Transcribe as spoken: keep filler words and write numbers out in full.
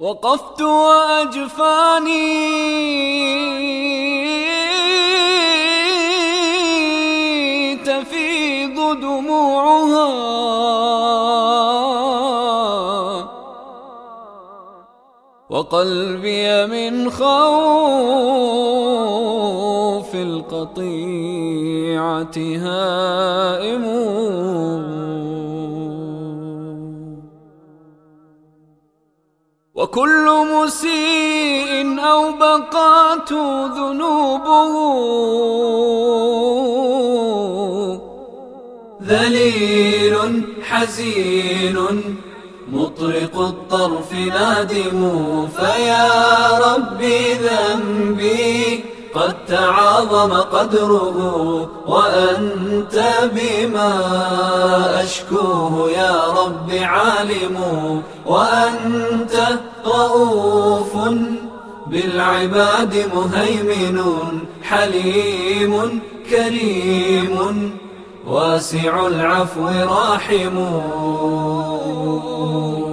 وقفت وأجفاني تفيض دموعها، وقلبي من خوف القطيعة هائم. وكل مسيء أو بقات ذنوبه ذليل حزين مطرق الطرف نادم. فيا ربي ذنبي قد تعاظم قدره، وأنت بما أشكوه يا رب عالم. وأنت رؤوف بالعباد مهيمن، حليم كريم واسع العفو راحم.